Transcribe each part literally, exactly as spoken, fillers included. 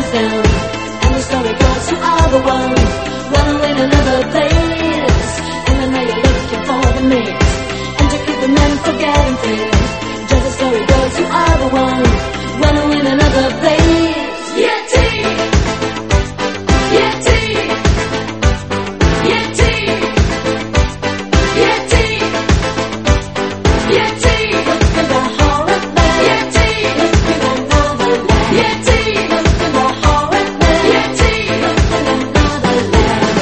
down, and the story goes you are the one, running in another place. And I know you're looking for the mix, and to keep them men forgetting fear. Just the story goes you are the one, running in another place. Yeti, Yeti, Yeti, Yeti, Yeti. Look in the horror man. Yeti, look in another land. Yeti, look in the horror man. Yeti, look in another land.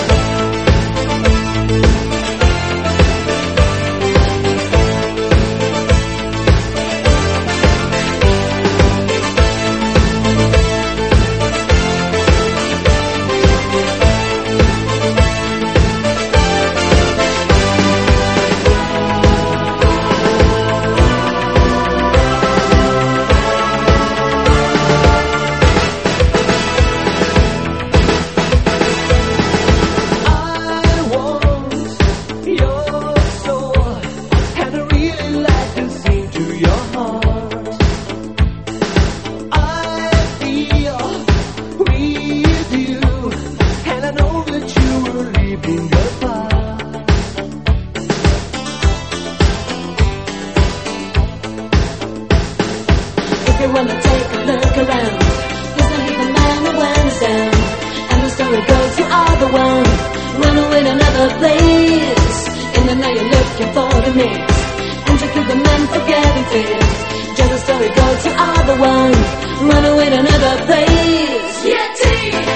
If you wanna take a look around, there's no hidden man who went down. And the story goes you are the one, running with another place. And I know you're looking for the mix, and to keep the men forgetting fear. Just the story goes you are the one, running with another place. Yeti,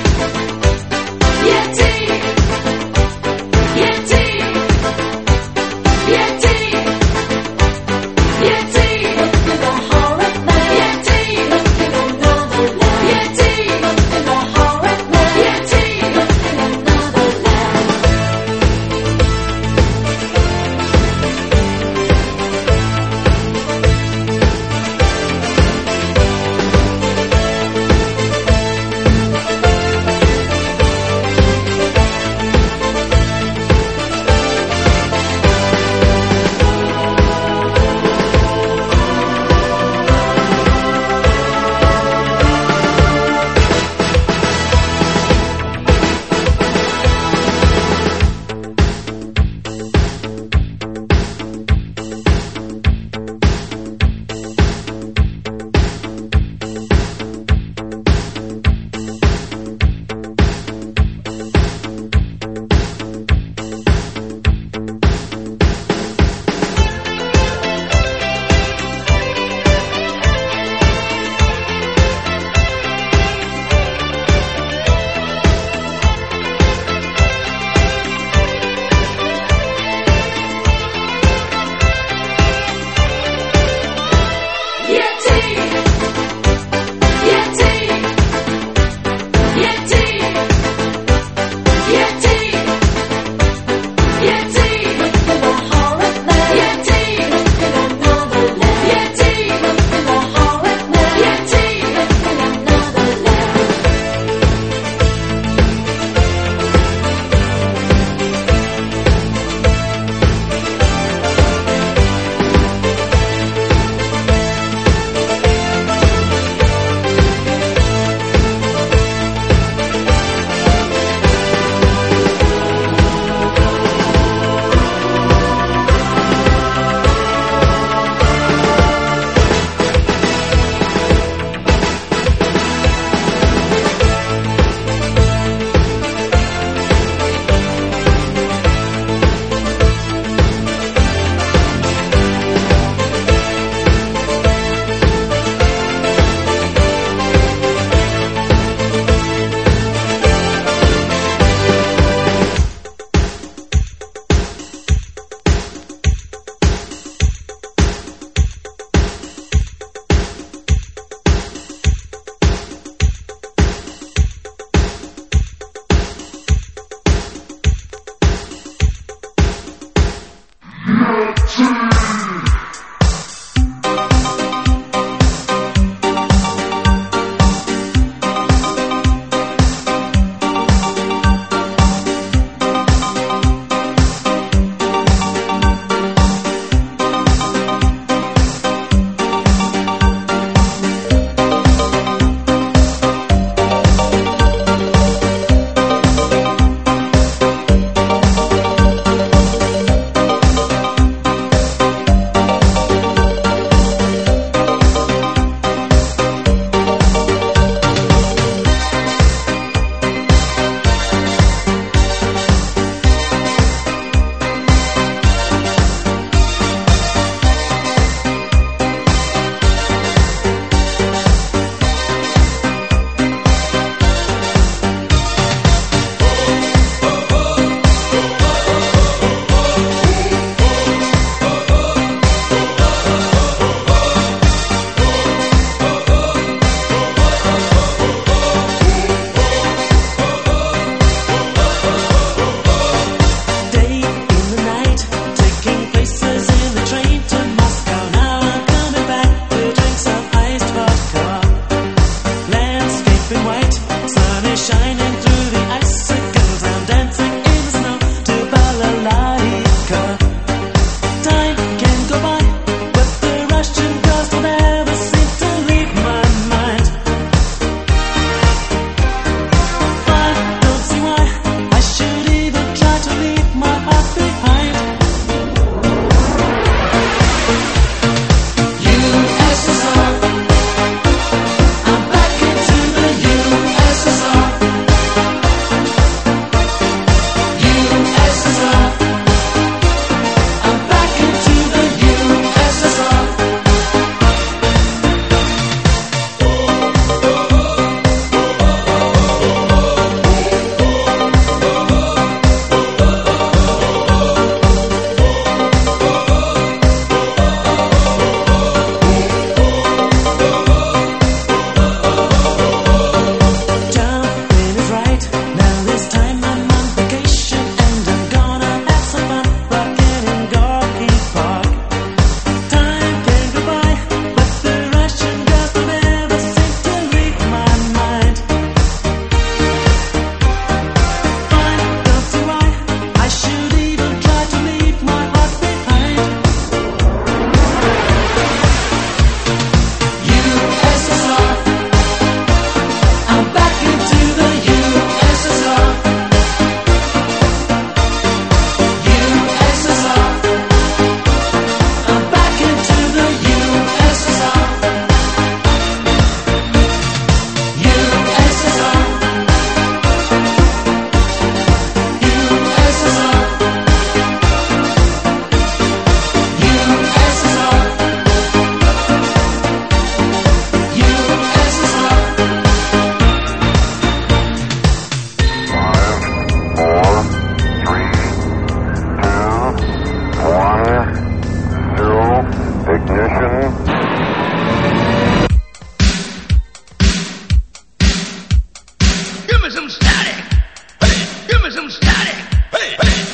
Yeti, Yeti, Yeti, Yeti. Look in the horror man. Yeti, look in another land. Yeti, look in the horror man. Yeti, look in another land. me some static. Hey, give me some static. Hey, hey.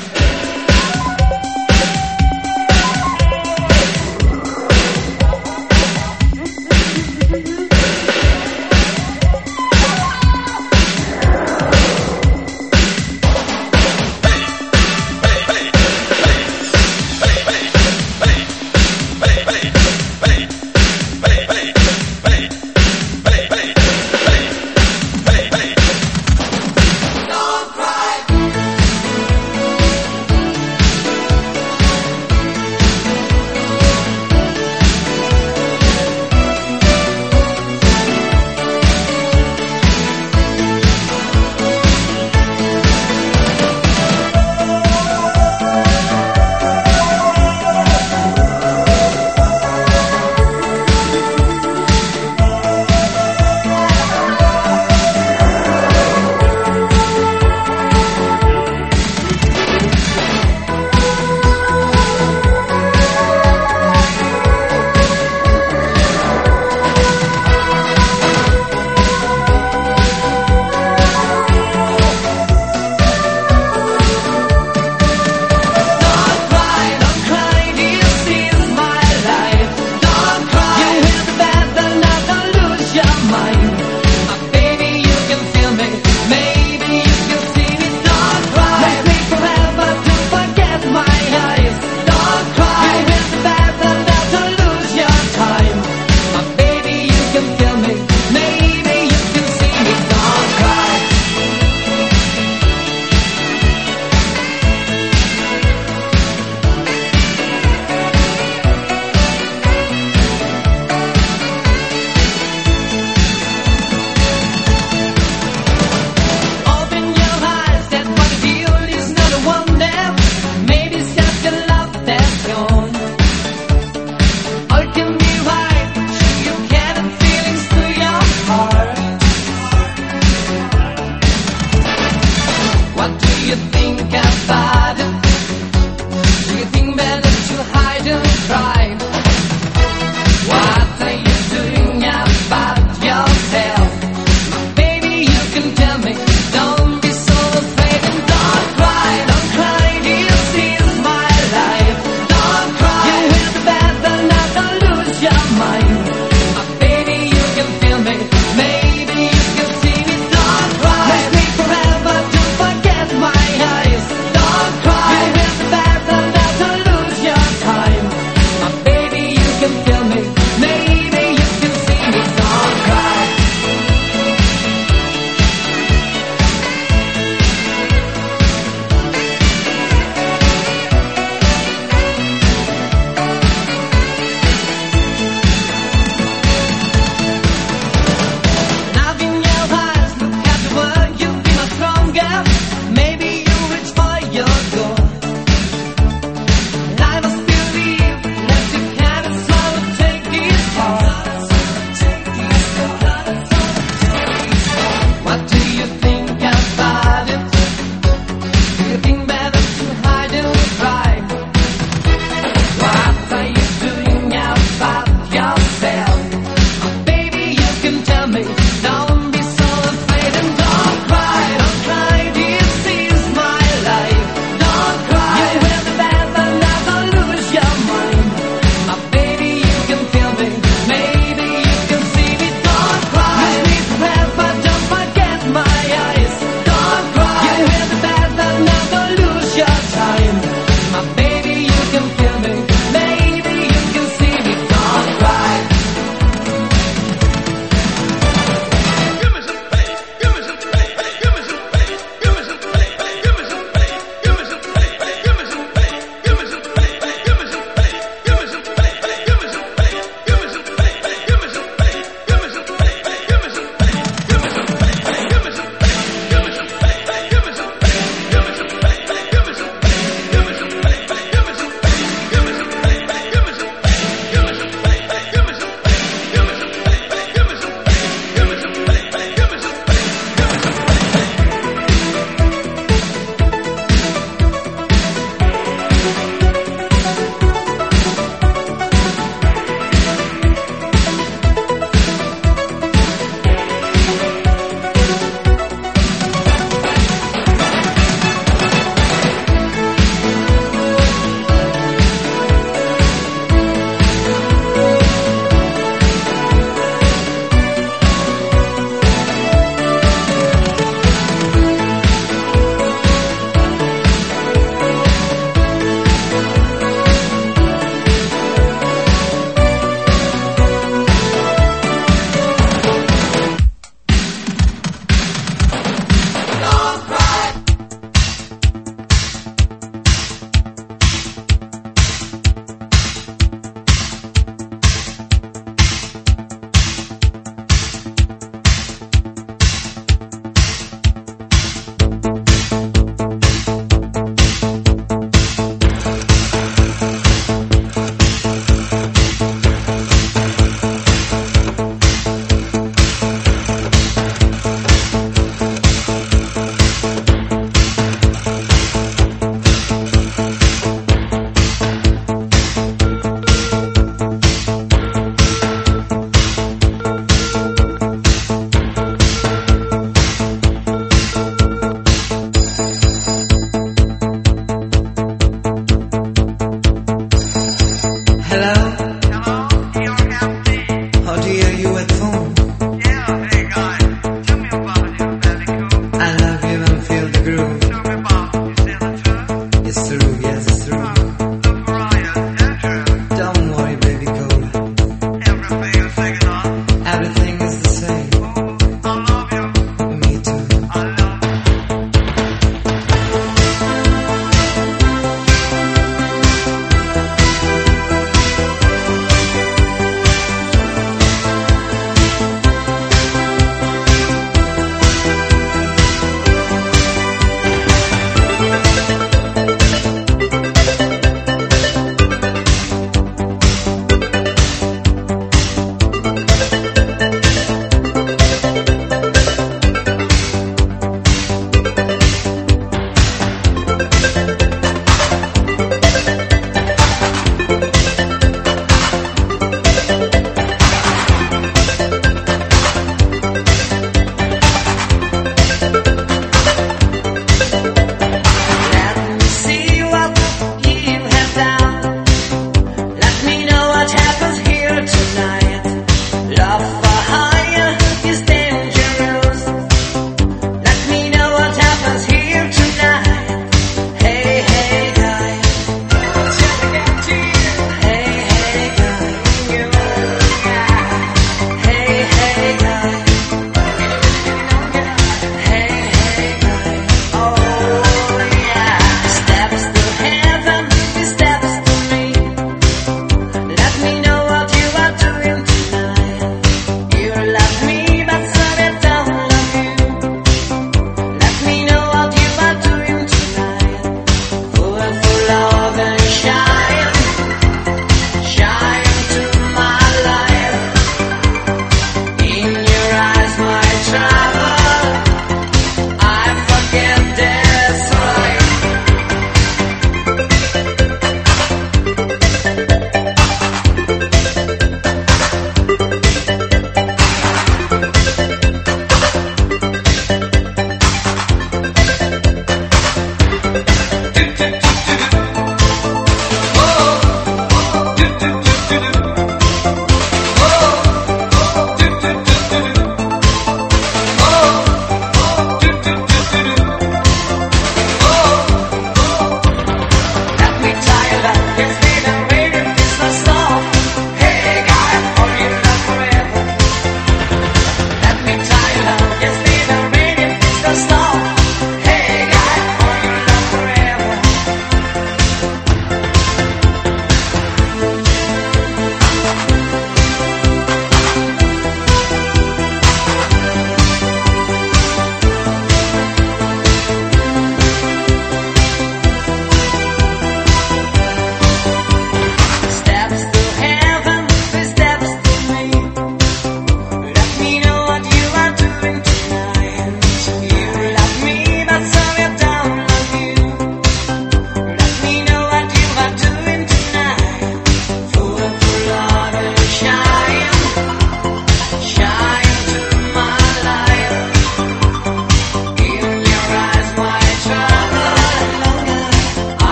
Don't cry.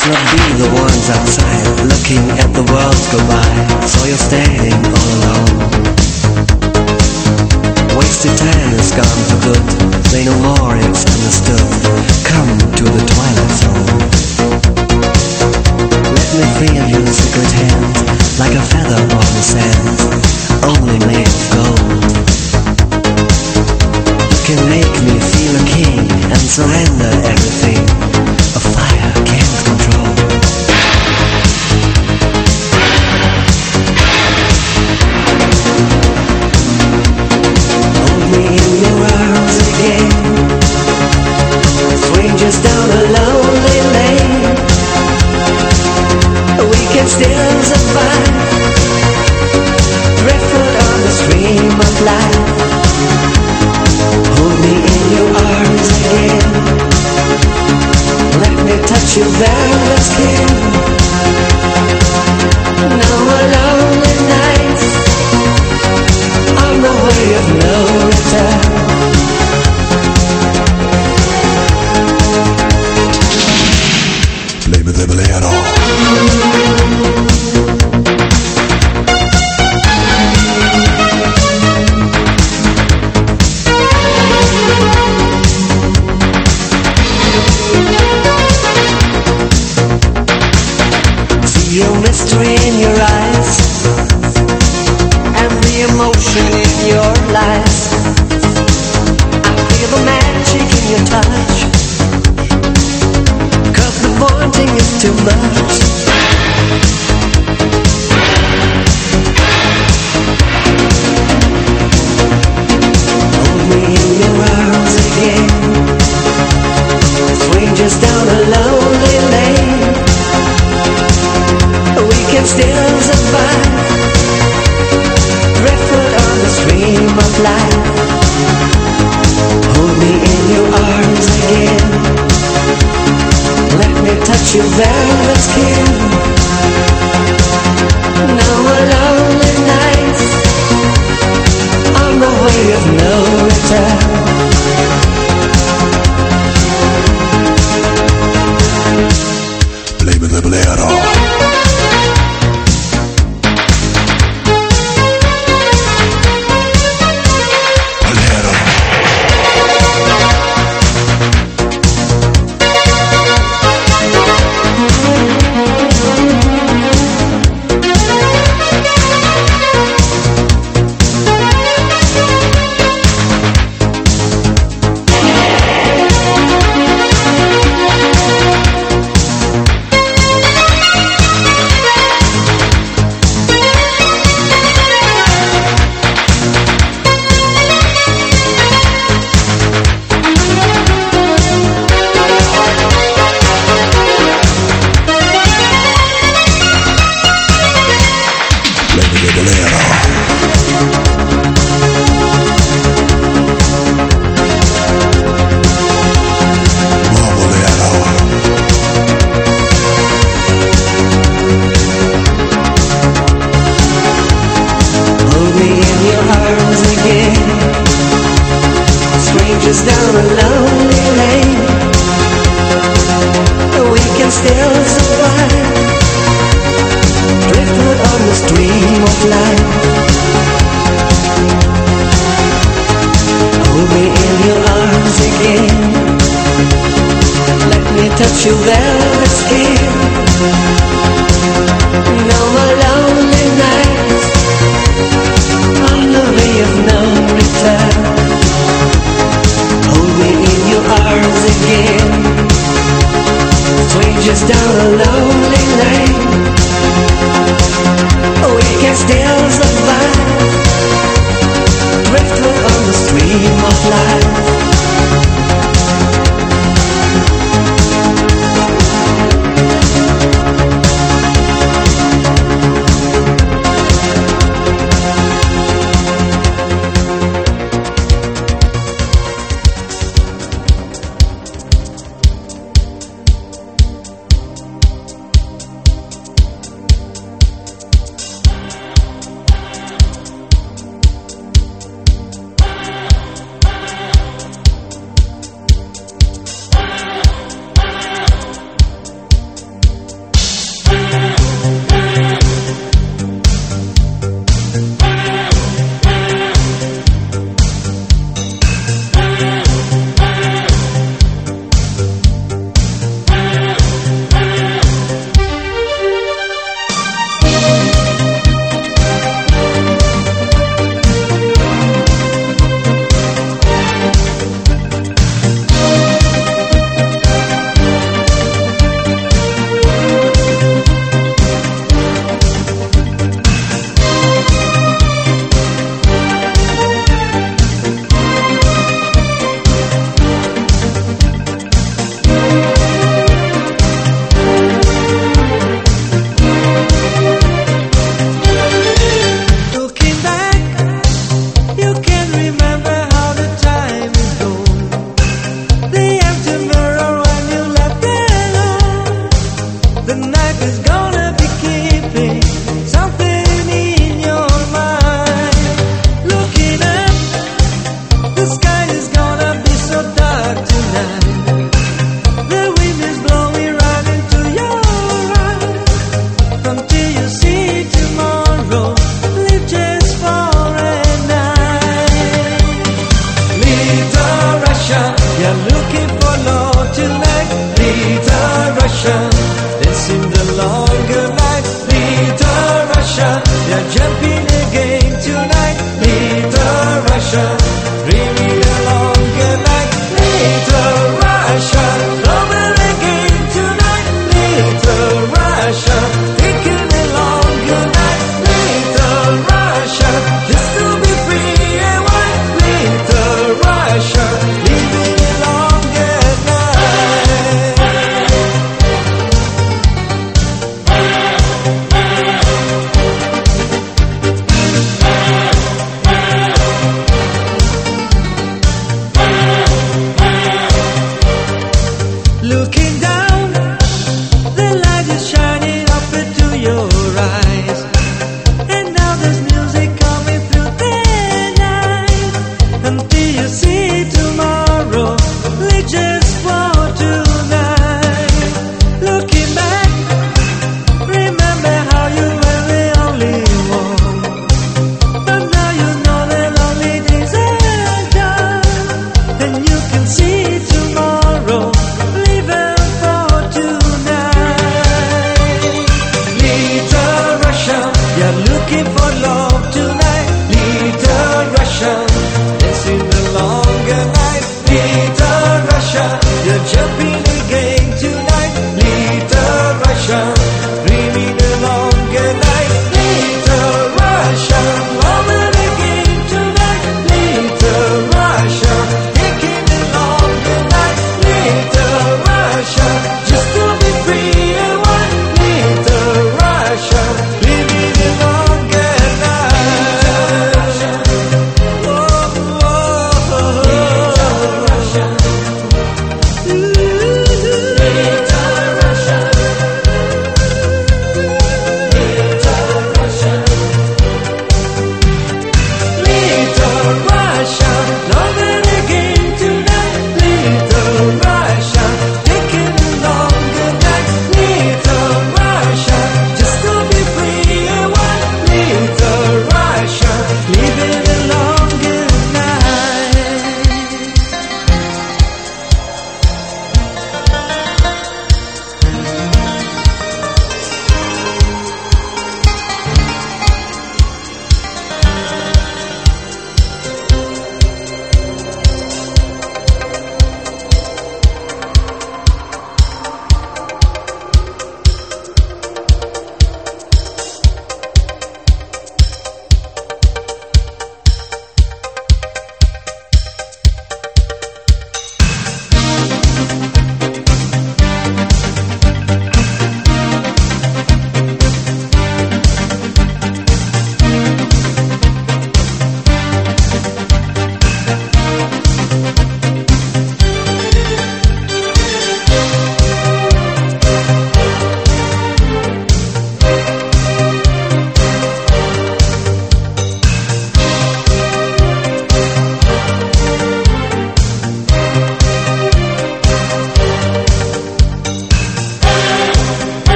Let's not be the ones outside looking at the world go by. So you're standing all alone. Wasted time is gone for good. Say no more, it's understood. Come to the twilight zone. Let me feel your secret hand, like a feather on the sand, only made of gold. You can make me feel a king and surrender everything a fire can't control. Hold me in your arms again. Strangers down a lonely lane. We can still survive. Driftwood on the stream of life. Hold me in your arms again. Let me touch your velvet skin. No more lonely nights on the way of no return. Play me the bolero. Mystery in your eyes and the emotion in your lies. I feel the magic in your touch, 'cause the wanting is too much. Hold me in your arms again. Strangers down a lonely lane. We can still survive. Driftwood on the stream of life. Hold me in your arms again. Let me touch your velvet skin. No more lonely nights on the way of no return. Play me the bolero. Your velvet skin. No more lonely nights on the way of no return. Hold me in your arms again. Strangers down a lonely lane. We can still survive. Driftwood on the stream of life.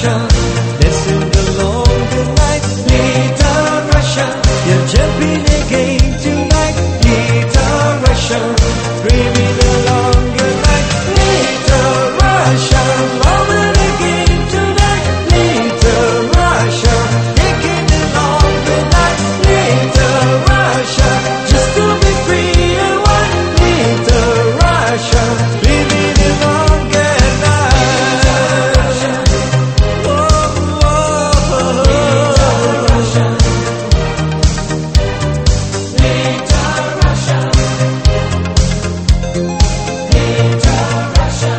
Russia, dancing along the night. Little Russia, you're jumping again tonight. Little Russia, dreaming along the night. Little Russia, loving again tonight. Little Russia, taking along the night. Little Russia, just to be free and one. Little Russia, living along the night. Oh, oh, oh, oh. Little Russia, Little Russia, Little Russia,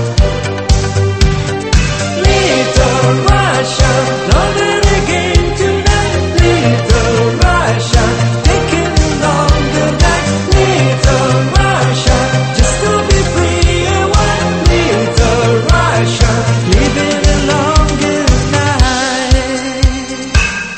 Little Russia, loving again tonight. Little Russia, taking along the night. Little Russia, just to be free and one. Little Russia, living along the night.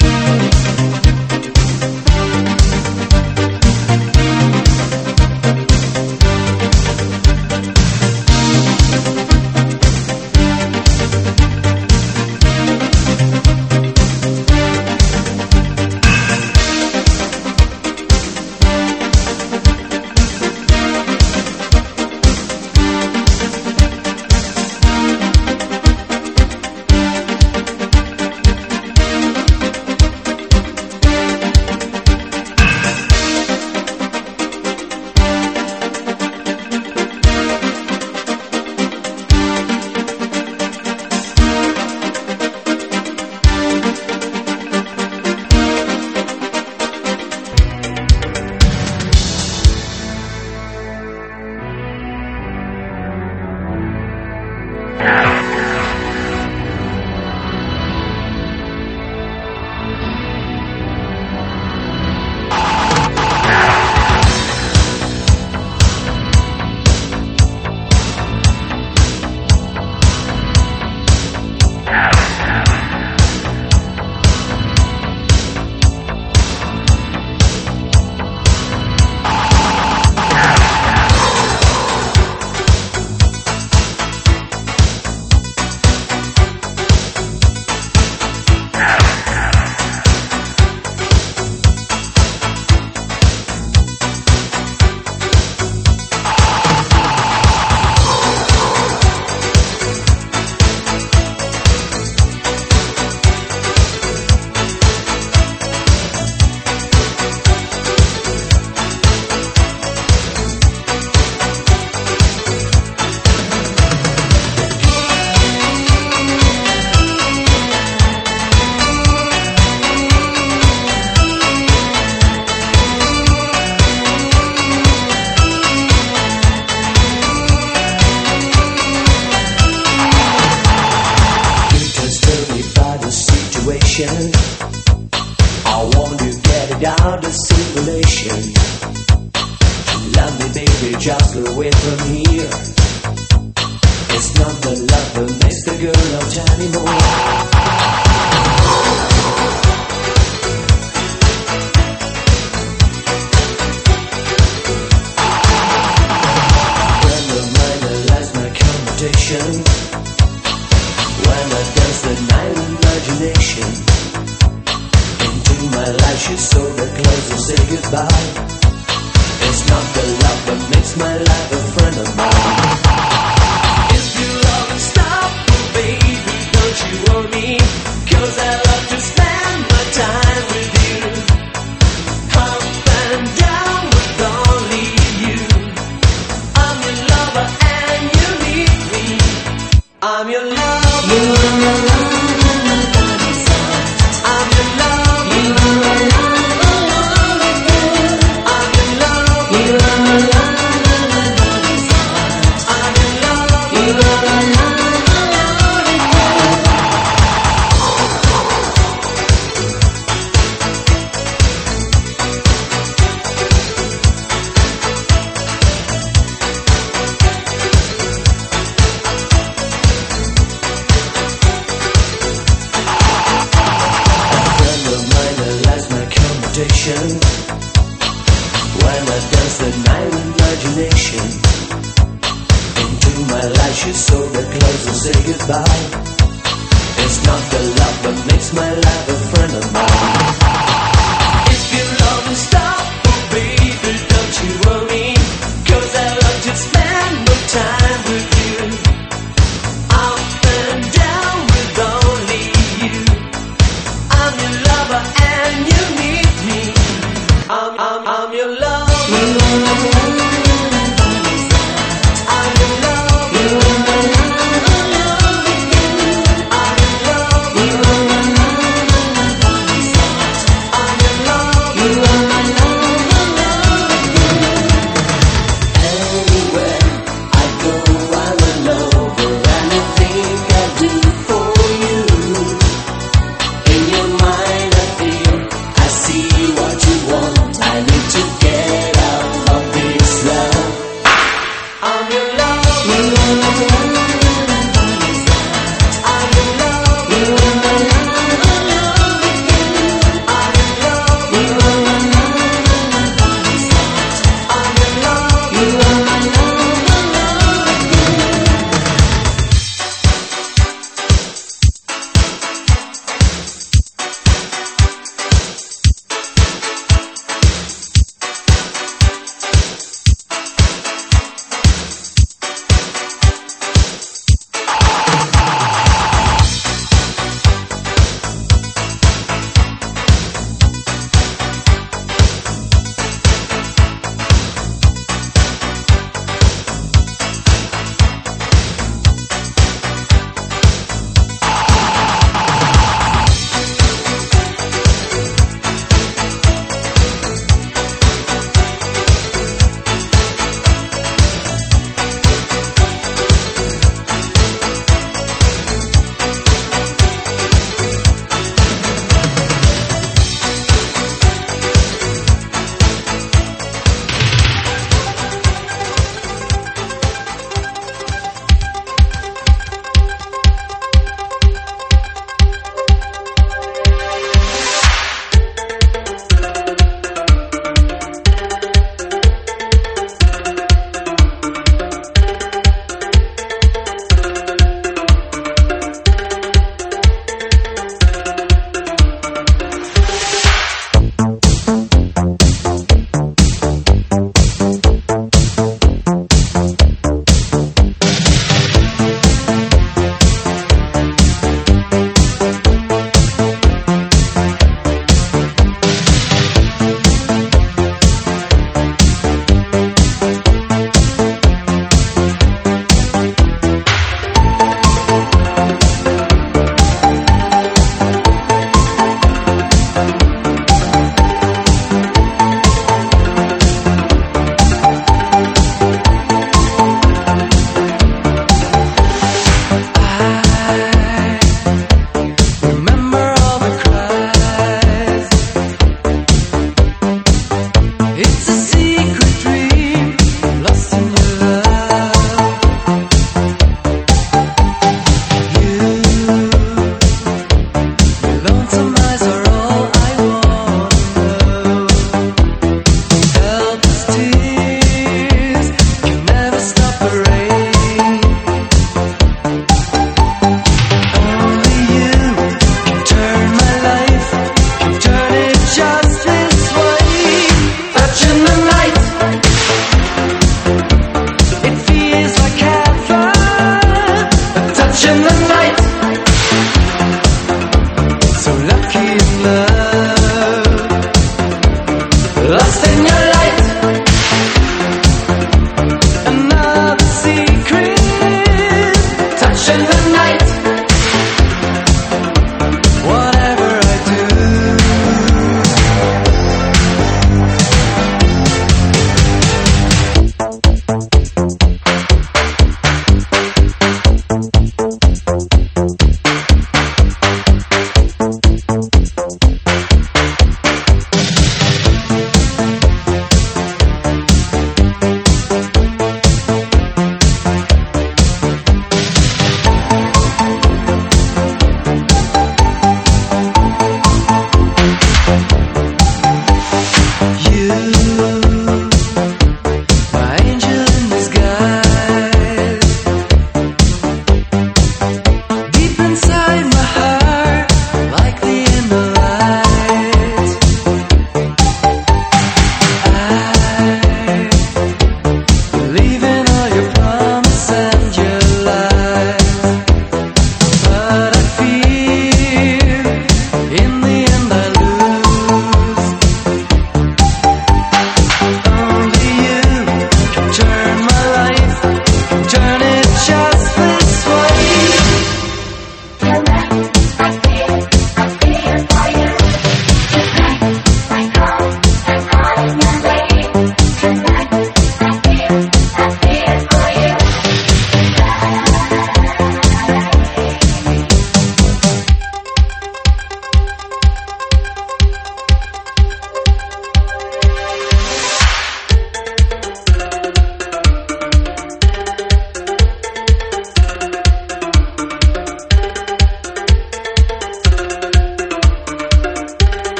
You just tell me about the situation. I want to get it out of simulation. Love me, baby, just go away from here. It's not the love that makes the girl out anymore. Friend of mine, I lost my competition. When I dance the night imagination into my life, she saw the clothes and say goodbye. It's not the love that makes my life a friend of mine. If you love and stop, baby, don't you worry me, 'cause I love to spend my time with you. Up and down with only you. I'm your lover and you need me. I'm your lover. You are my love. I'm your love. You are my love. I'm your love. You are my love. I'm your love. You are my love. When I dance the night imagination into my life, she saw the clothes and say goodbye. It's not the love that makes my life a friend of mine. If your love will stop, oh baby, don't you worry, 'cause I love to spend more time with you. Up and down with only you. I'm your lover and you need me. I'm, I'm, I'm your lover. I'm your lover. I'm your lover. I'm your lover.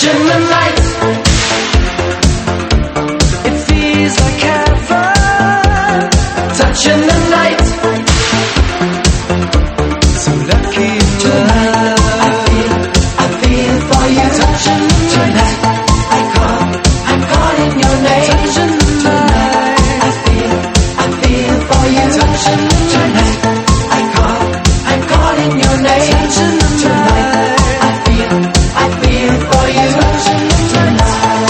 touching the light. It feels like heaven, touching the light. So lucky tonight, I feel, I feel for you. Touching tonight, I call, I'm calling your name. Touching tonight, I feel, I feel for you. Touching tonight, I call, I'm calling your name. Touching tonight, I feel, I feel for you. Touching tonight.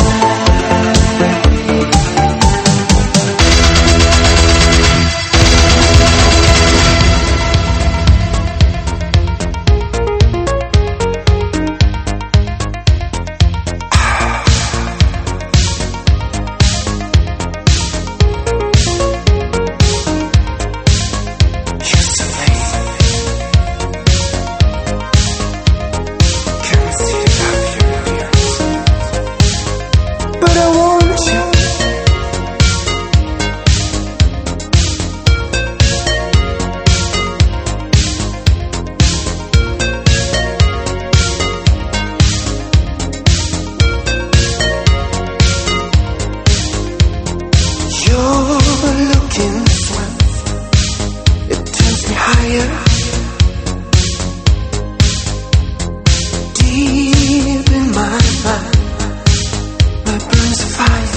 But I want you. You're looking this way. It turns me higher. Deep in my mind, my burns of fire.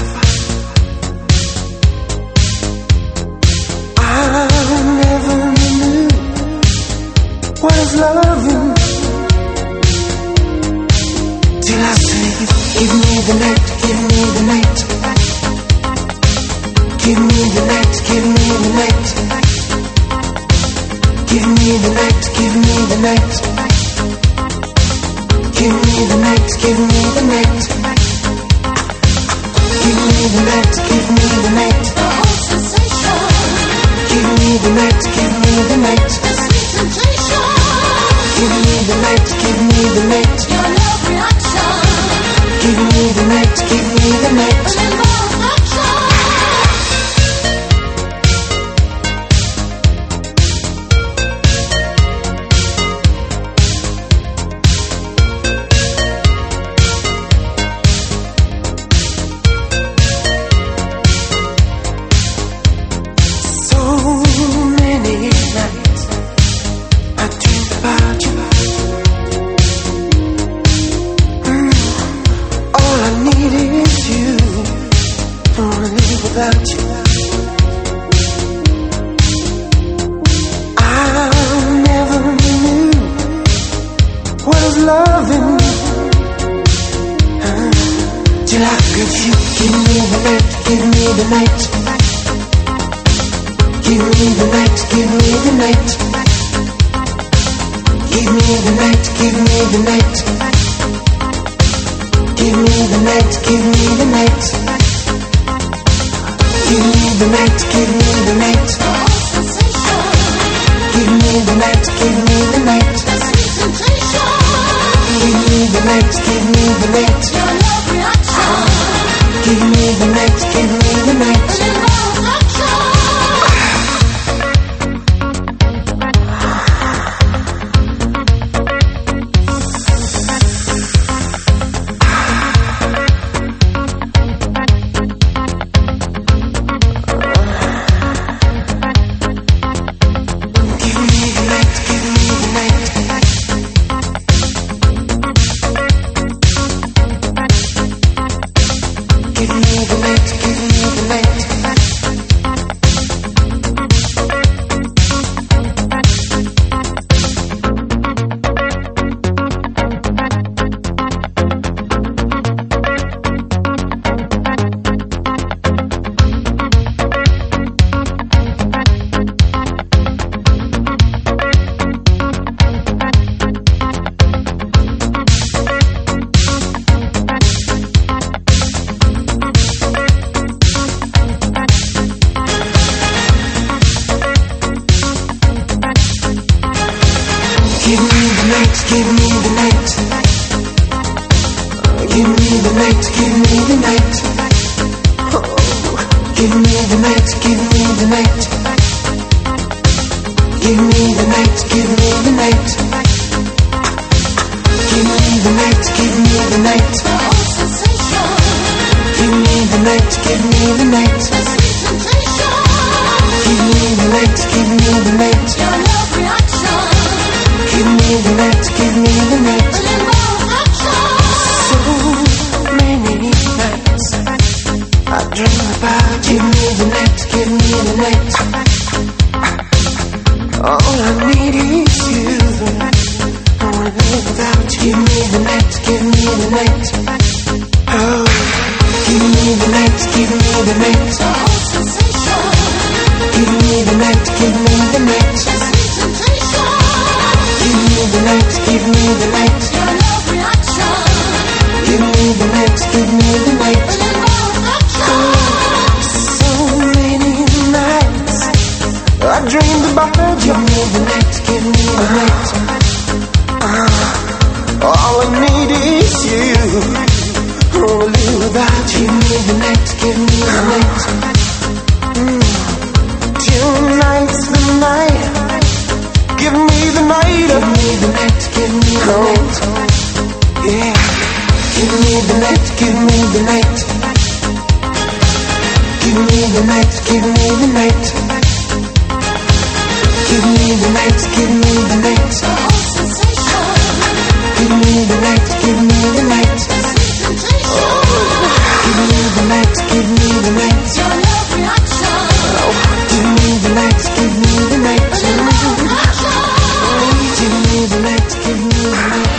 I never knew what is loving till I say, give me the night, give me the night. Give me the night, give me the night. Give me the night, give me the night. Give me the night, give me the night. Give me the night, give me the night. The whole sensation, Give me the night, give me the night. the sweet temptation, Give me the night, give me the night. your love reaction, Give me the night, give me the night. an involved action. So many nights I dreamed about you. Mm. All I need is you. Don't wanna live without you. I never knew what is loving uh, till I got you. Give me the night, give me the night. Give me the night, give me the night. Give me the night, give me the night. Give me the night, give me the night. Give me the night, give me the night. The whole sensation, Give me the night, give me the night. the sweet temptation, Give me the night, give me the night. your love reaction, Give me the night, give me the night. an involved action. Give me the night, give me the night. Give me the night, give me the night. Give me the night, give me the night. Give me the night, give me the night. Oh, give me the night, give me the night. Give me the night, give me the night. Give me the night, give me the night. Give me the night, give me the night. Give me the night, give me the night. Give me the night, give me the night. So many nights I dream about. Give me the night, give me the night. All I need is you. I wanna live without you. Give me the night, give me the night. Oh, give me the night, give me the night. Give me the night, give me the night. Give me the night, give me the night. Give me the night, give me the night. Oh, so many nights I dreamed about you. Give me the night, give me the night. uh, All I need is you. I wanna live without you. Give me the night, give me the night. mm. Tonight's the night. Give me the night. Give me the night, give me the night. Yeah. Give me the night, give me the night. Give me the night, give me the night. Give me the night, give me the night. Give me the night, give me the night. Oh, give me the night, give me the night. Oh, give me the night, give me the night. Oh, give me the night, give me the night.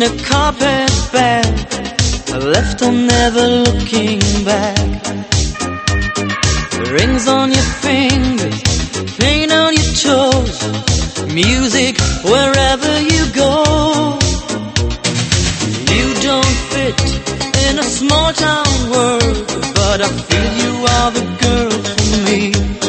in a carpet bag, left on never looking back. Rings on your fingers, paint on your toes, music wherever you go. You don't fit in a small town world, but I feel you are the girl for me.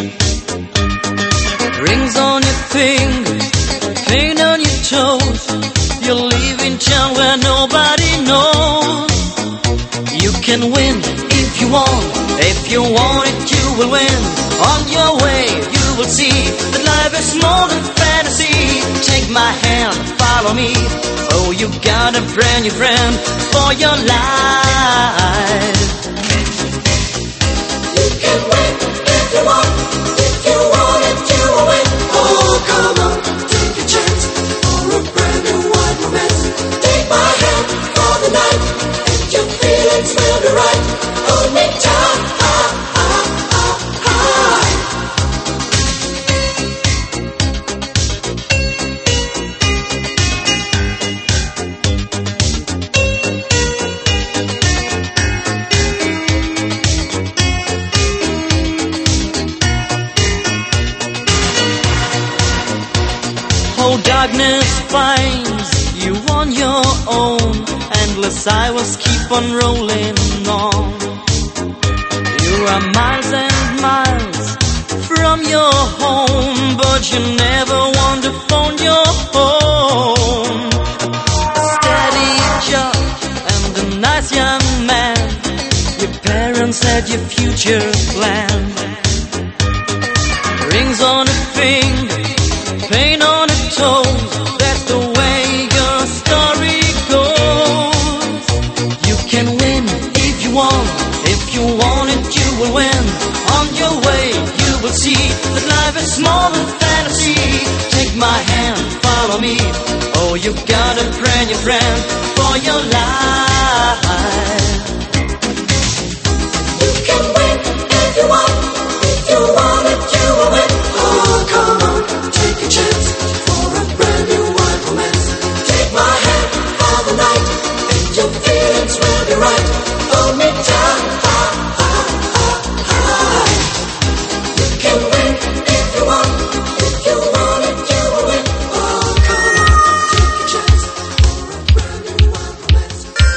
Rings on your fingers, paint on your toes, you're leaving town where nobody knows. You can win if you want, if you want it you will win. On your way you will see that life is more than fantasy. Take my hand, follow me. Oh, you got a brand new friend for your life. You can win if you want, if you want it you will win. Oh, come on, take a chance for a brand new wide romance. Take my hand for the night, and your feelings will be right. Hold me tight, ah, ah, ah, ah. Oh, darkness finds you on your own. Endless highways keep on rolling on. You are miles and miles from your home, but you never want to phone your home. A steady job and a nice young man, your parents had your future planned. Rings on a finger, paint on a toes, that's the way your story goes. You can win if you want, if you want it you will win. On your way you will see that life is more than fantasy. Take my hand, follow me. Oh, you got a brand new friend for your life. You can win if you want, if you want it you will win. Oh, come on, take a chance for a brand new wide romance. Take my hand for the night, and your feelings will be right. Hold me tight, ah, ah, ah, ah. You can win if you want, if you want it you will win. Oh, come on, take a chance for a brand new wide romance.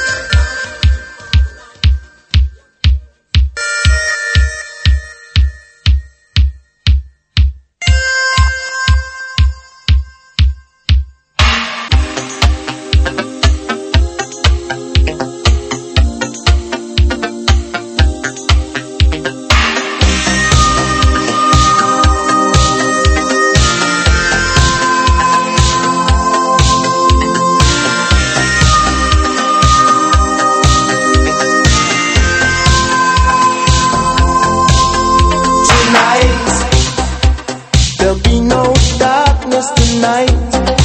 There'll be no darkness tonight.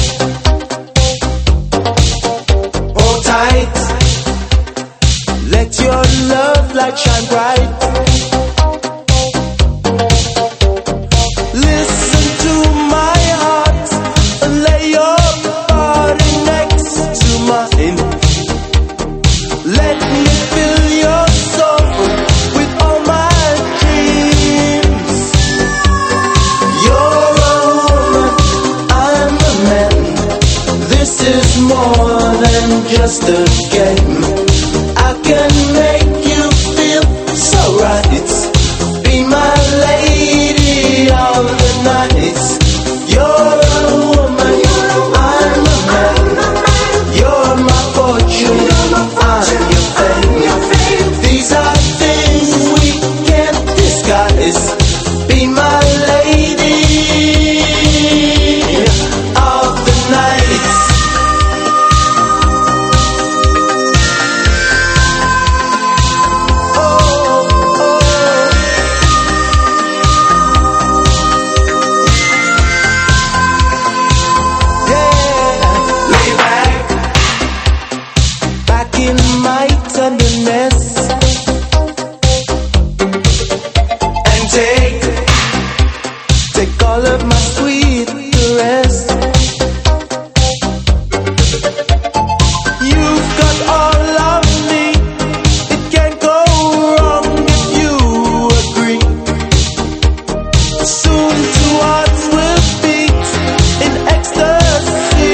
Hold tight, let your love light shine bright. Listen to my heart and lay your body next to mine. Let me fill your soul with all my dreams. You're a woman, I'm a man. This is more than just a game. I can make you feel so right. Be my lady of the night. You're a woman, I'm a man. You're my fortune, I'm your fame. These are things we can't disguise. Be my lady of the night. Soon two hearts will beat in ecstasy.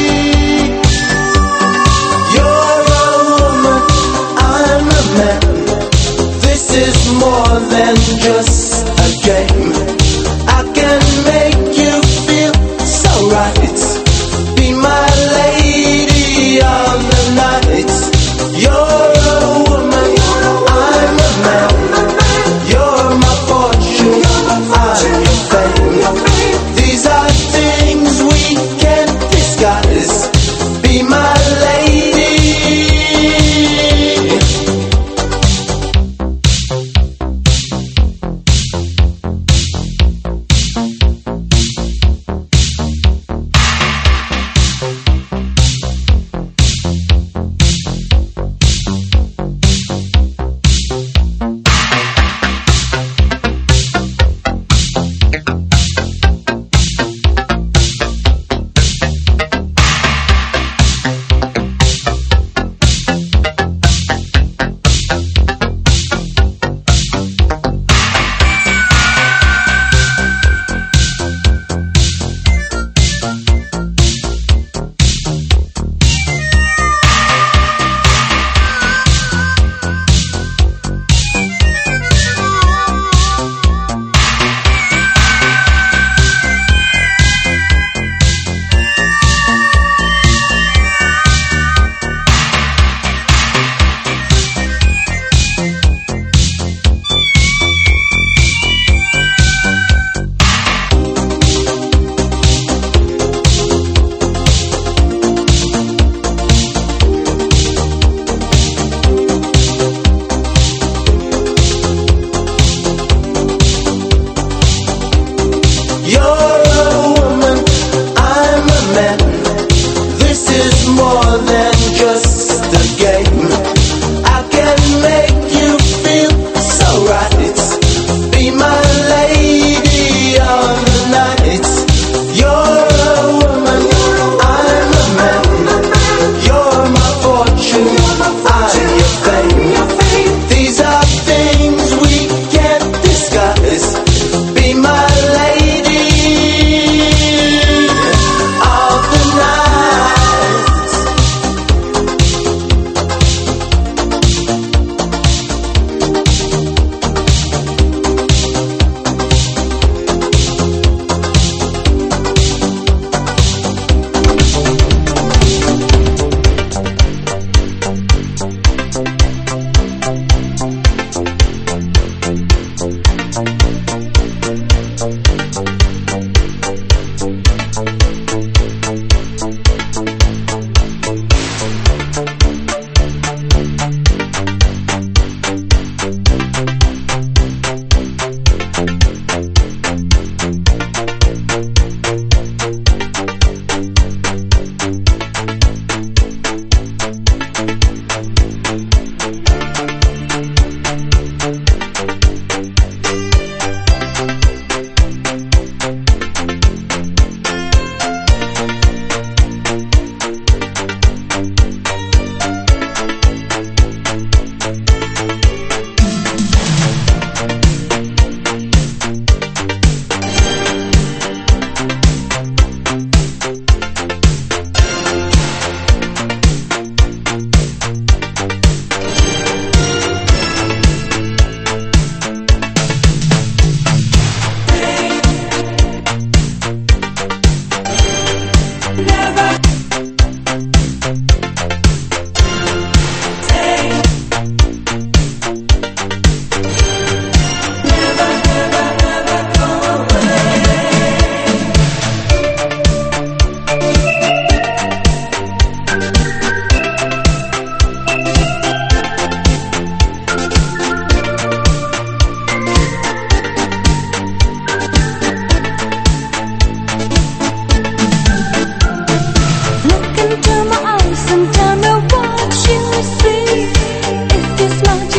You're a woman, I'm a man. This is more than just a game. I can make you feel so right. Be my lady of the night. You're a woman, I'm a man. You're my fortune, I'm your fame. These are things we can't disguise. Be my lady.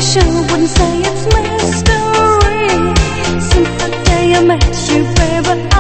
wouldn't say it's mystery. Since the day I met you, baby,